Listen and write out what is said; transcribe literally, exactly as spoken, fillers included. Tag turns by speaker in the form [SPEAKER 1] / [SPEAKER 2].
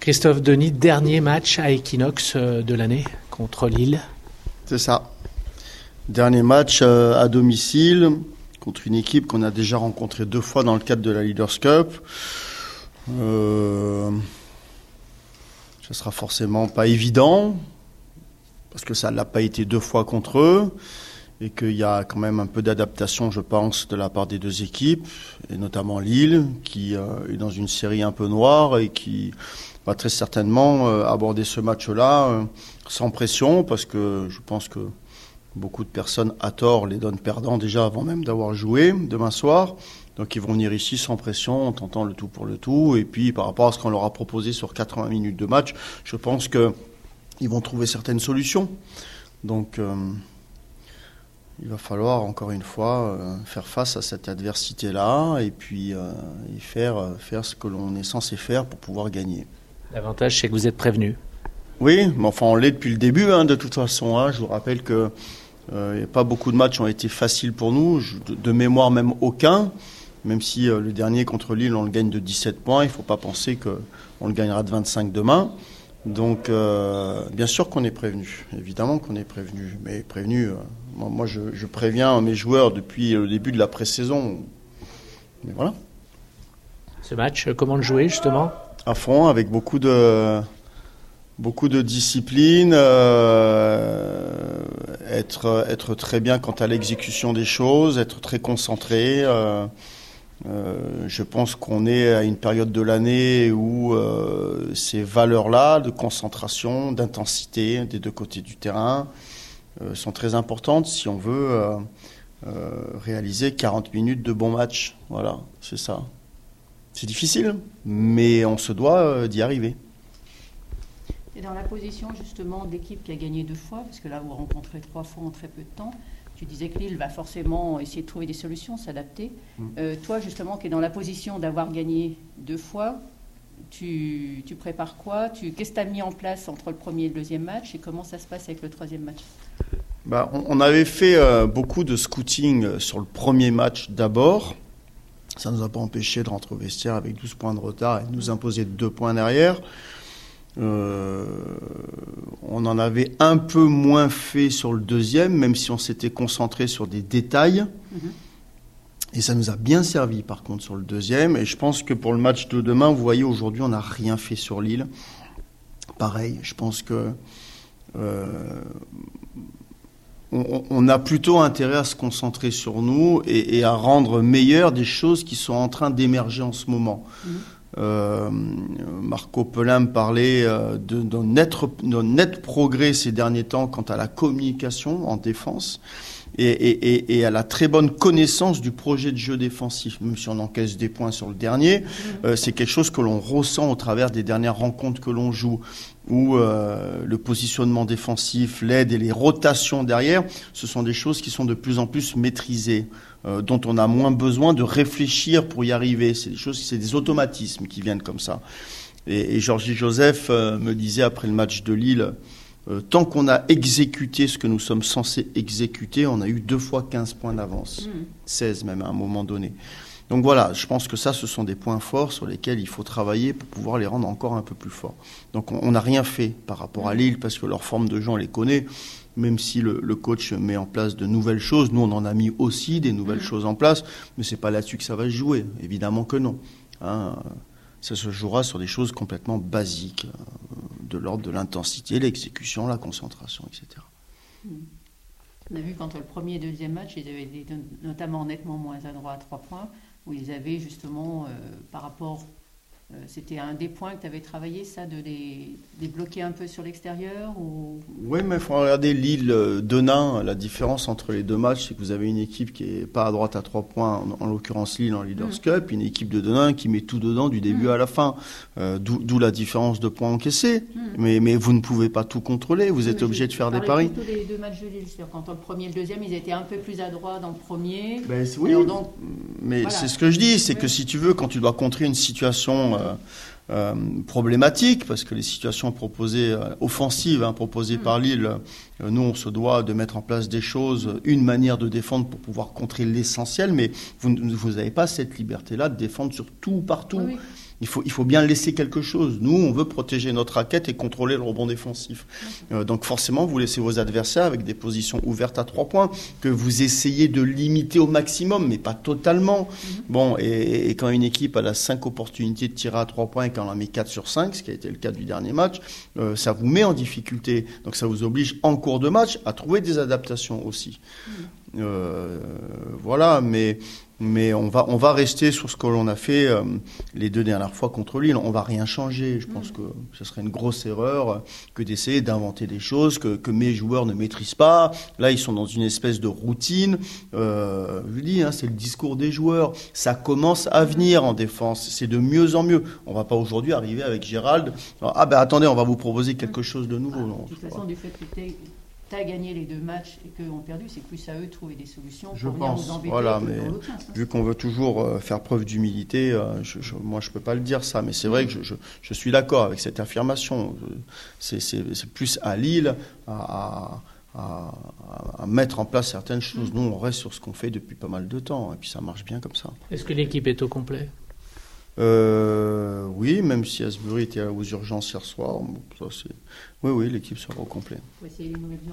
[SPEAKER 1] Christophe Denis, dernier match à Equinox de l'année contre Lille.
[SPEAKER 2] C'est ça. Dernier match à domicile contre une équipe qu'on a déjà rencontrée deux fois dans le cadre de la Leaders Cup. Euh, ça sera forcément pas évident parce que ça ne l'a pas été deux fois contre eux et qu'il y a quand même un peu d'adaptation, je pense, de la part des deux équipes, et notamment Lille, qui euh, est dans une série un peu noire et qui va très certainement euh, aborder ce match-là euh, sans pression, parce que je pense que beaucoup de personnes, à tort, les donnent perdants déjà avant même d'avoir joué demain soir. Donc ils vont venir ici sans pression, en tentant le tout pour le tout. Et puis par rapport à ce qu'on leur a proposé sur quatre-vingts minutes de match, je pense qu'ils vont trouver certaines solutions. Donc euh, il va falloir encore une fois euh, faire face à cette adversité-là et puis euh, et faire, euh, faire ce que l'on est censé faire pour pouvoir gagner.
[SPEAKER 1] L'avantage, c'est que vous êtes prévenus.
[SPEAKER 2] Oui, mais enfin on l'est depuis le début, hein, de toute façon. Hein. Je vous rappelle que euh, pas beaucoup de matchs ont été faciles pour nous, je, de, de mémoire même aucun. Même si euh, le dernier contre Lille, on le gagne de dix-sept points, il ne faut pas penser qu'on le gagnera de vingt-cinq demain. Donc, euh, bien sûr qu'on est prévenu, évidemment qu'on est prévenu. Mais prévenu, euh, moi, moi je, je préviens mes joueurs depuis le début de la pré-saison. Mais voilà.
[SPEAKER 1] Ce match, comment le jouer justement ?
[SPEAKER 2] À fond, avec beaucoup de, beaucoup de discipline, euh, être, être très bien quant à l'exécution des choses, être très concentré. Euh, Euh, je pense qu'on est à une période de l'année où euh, ces valeurs-là de concentration, d'intensité des deux côtés du terrain euh, sont très importantes si on veut euh, euh, réaliser quarante minutes de bons matchs. Voilà, c'est ça. C'est difficile, mais on se doit euh, d'y arriver.
[SPEAKER 3] Et dans la position justement de l'équipe qui a gagné deux fois, parce que là vous rencontrez trois fois en très peu de temps, tu disais que Lille va forcément essayer de trouver des solutions, s'adapter. Mmh. Euh, toi, justement, qui es dans la position d'avoir gagné deux fois, tu, tu prépares quoi tu, Qu'est-ce que tu as mis en place entre le premier et le deuxième match et comment ça se passe avec le troisième match ?
[SPEAKER 2] Bah, on, on avait fait euh, beaucoup de scouting sur le premier match d'abord. Ça ne nous a pas empêché de rentrer au vestiaire avec douze points de retard et de nous imposer deux points derrière. Euh, on en avait un peu moins fait sur le deuxième, même si on s'était concentré sur des détails. Mmh. Et ça nous a bien servi, par contre, sur le deuxième. Et je pense que pour le match de demain, vous voyez, aujourd'hui, on n'a rien fait sur Lille. Pareil, je pense que euh, on, on a plutôt intérêt à se concentrer sur nous et, et à rendre meilleures des choses qui sont en train d'émerger en ce moment. Mmh. Euh, Marco Pelin me parlait euh, de, d'un, net, d'un net progrès ces derniers temps quant à la communication en défense et, et, et, et à la très bonne connaissance du projet de jeu défensif, même si on encaisse des points sur le dernier. Mmh. Euh, c'est quelque chose que l'on ressent au travers des dernières rencontres que l'on joue, où euh, le positionnement défensif, l'aide et les rotations derrière, ce sont des choses qui sont de plus en plus maîtrisées. Euh, dont on a moins besoin de réfléchir pour y arriver. C'est des choses, c'est des automatismes qui viennent comme ça. Et, et Georgie Joseph euh, me disait après le match de Lille, euh, tant qu'on a exécuté ce que nous sommes censés exécuter, on a eu deux fois quinze points d'avance, mmh. seize même à un moment donné. Donc voilà, je pense que ça, ce sont des points forts sur lesquels il faut travailler pour pouvoir les rendre encore un peu plus forts. Donc on n'a rien fait par rapport à Lille parce que leur forme de jeu, on les connaît. Même si le, le coach met en place de nouvelles choses, nous on en a mis aussi des nouvelles mmh. choses en place, mais c'est pas là-dessus que ça va se jouer, évidemment que non. Hein, ça se jouera sur des choses complètement basiques, euh, de l'ordre de l'intensité, l'exécution, la concentration, et cetera.
[SPEAKER 3] Mmh. On a vu qu'entre le premier et le deuxième match, ils avaient été notamment nettement moins adroits à trois points, où ils avaient justement, euh, par rapport... Euh, c'était un des points que tu avais travaillé, ça, de les, les bloquer un peu sur l'extérieur ou...
[SPEAKER 2] Oui, mais il faut regarder Lille-Denain. La différence entre les deux matchs, c'est que vous avez une équipe qui n'est pas à droite à trois points, en, en l'occurrence Lille en Leaders mmh. Cup, une équipe de Denain qui met tout dedans du début mmh. à la fin. Euh, d'où, d'où la différence de points encaissés. Mmh. Mais, mais vous ne pouvez pas tout contrôler, vous êtes oui, obligé de faire des paris.
[SPEAKER 3] Plutôt les deux matchs de Lille, c'est-à-dire qu'entre le premier et le deuxième, ils étaient un peu plus adroits dans le premier.
[SPEAKER 2] Ben, oui, donc, mais voilà. C'est ce que je dis, c'est oui. que si tu veux, quand tu dois contrer une situation... Euh, Euh, problématique parce que les situations proposées euh, offensives hein, proposées mmh. par Lille, euh, nous on se doit de mettre en place des choses, une manière de défendre pour pouvoir contrer l'essentiel, mais vous vous n'avez pas cette liberté-là de défendre sur tout partout. Oui, oui. il faut, il faut bien laisser quelque chose. Nous, on veut protéger notre raquette et contrôler le rebond défensif. Euh, donc forcément, vous laissez vos adversaires avec des positions ouvertes à trois points, que vous essayez de limiter au maximum, mais pas totalement. Mm-hmm. Bon, et, et quand une équipe a la cinq opportunités de tirer à trois points et qu'elle en met quatre sur cinq, ce qui a été le cas du dernier match, euh, ça vous met en difficulté. Donc ça vous oblige en cours de match à trouver des adaptations aussi. Mm-hmm. Euh, voilà, mais mais on va on va rester sur ce que l'on a fait euh, les deux dernières fois contre Lille. On va rien changer. Je pense que ce serait une grosse erreur que d'essayer d'inventer des choses que que mes joueurs ne maîtrisent pas. Là, ils sont dans une espèce de routine. Euh, je vous dis, hein, c'est le discours des joueurs. Ça commence à venir en défense. C'est de mieux en mieux. On va pas aujourd'hui arriver avec Gérald. Alors, ah ben attendez, on va vous proposer quelque chose de nouveau.
[SPEAKER 3] Ah,
[SPEAKER 2] non,
[SPEAKER 3] de toute façon, du fait que t'es tu as gagné les deux matchs et qu'eux ont perdu, c'est plus à eux de trouver des solutions
[SPEAKER 2] je
[SPEAKER 3] pour venir
[SPEAKER 2] pense,
[SPEAKER 3] vous embêter.
[SPEAKER 2] Voilà, mais
[SPEAKER 3] dans l'autre sens, hein.
[SPEAKER 2] Vu qu'on veut toujours euh, faire preuve d'humilité, euh, je, je, moi je peux pas le dire ça, mais c'est vrai que je, je, je suis d'accord avec cette affirmation. C'est, c'est, c'est plus à Lille à, à, à, à mettre en place certaines choses. Nous, on reste sur ce qu'on fait depuis pas mal de temps, et puis ça marche bien comme ça.
[SPEAKER 1] Est-ce que l'équipe est au complet ?
[SPEAKER 2] Euh, oui, même si Asbury était aux urgences hier soir, ça, c'est... oui, oui, l'équipe sera au complet.
[SPEAKER 3] Ouais, c'est une nouvelle